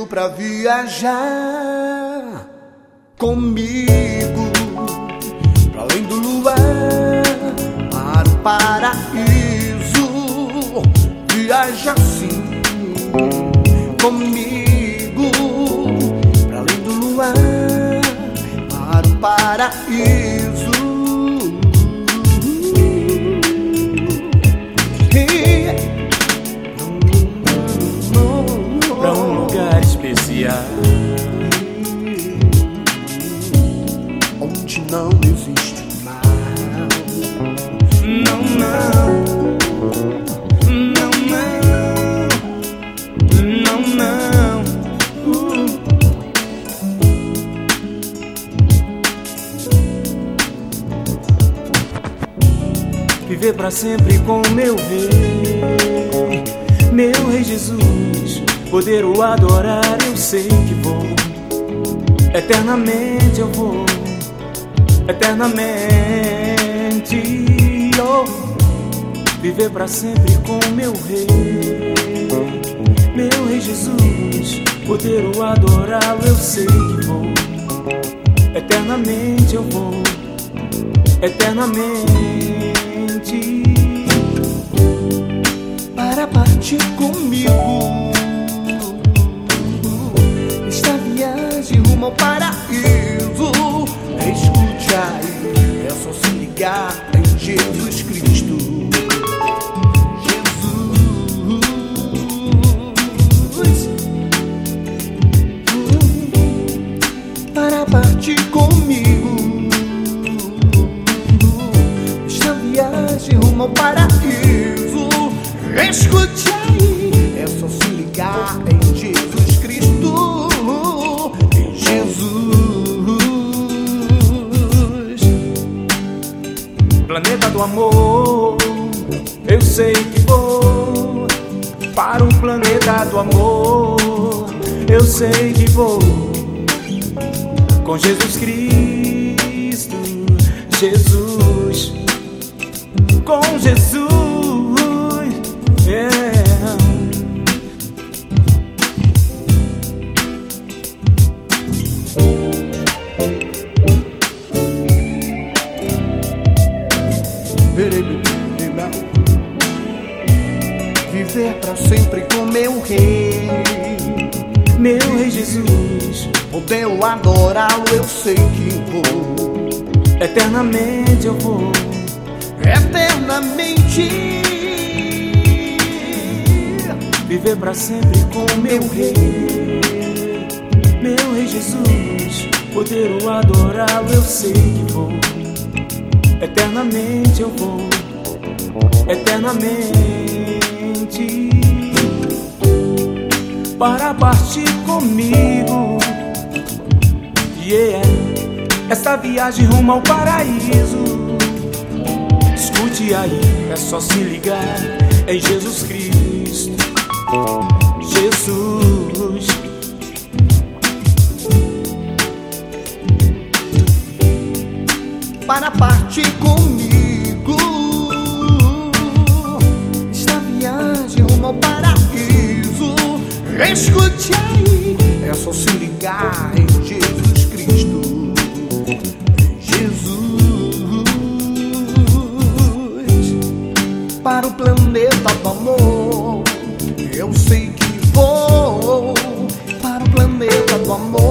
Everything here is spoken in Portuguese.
pra viajar comigo pra além do luar, para o paraíso. Viaja assim comigo pra além do luar, para o paraíso. Pra um lugar especial onde não existe mal. Não, não, não, não, não, não. Viver pra sempre com meu rei Jesus, poder o adorar, eu sei que vou. Eternamente eu vou, eternamente, oh. Viver pra sempre com meu rei Jesus, poder o adorá-lo, eu sei que vou. Eternamente eu vou, eternamente. Para partir comigo esta viagem rumo ao paraíso. Escute aí, é só se ligar em Jesus Cristo. Jesus, para partir comigo esta viagem rumo ao paraíso. Escute aí, é só se ligar em Jesus Cristo. Em Jesus, planeta do amor, eu sei que vou. Para um planeta do amor, eu sei que vou. Com Jesus Cristo, Jesus, com Jesus. Yeah. Viver pra sempre com meu rei Jesus, poder eu adorá-lo, eu sei que vou. Eternamente eu vou, eternamente. Viver pra sempre com meu rei Jesus, poder o adorá-lo, eu sei que vou. Eternamente eu vou, eternamente. Para partir comigo, yeah, esta viagem rumo ao paraíso. Escute aí, é só se ligar em Jesus Cristo. Jesus, para partir comigo esta viagem rumo ao paraíso. Escute aí, é só se ligar em Jesus Cristo. Em Jesus, para o planeta do amor, eu sei que vou. Para o planeta do amor,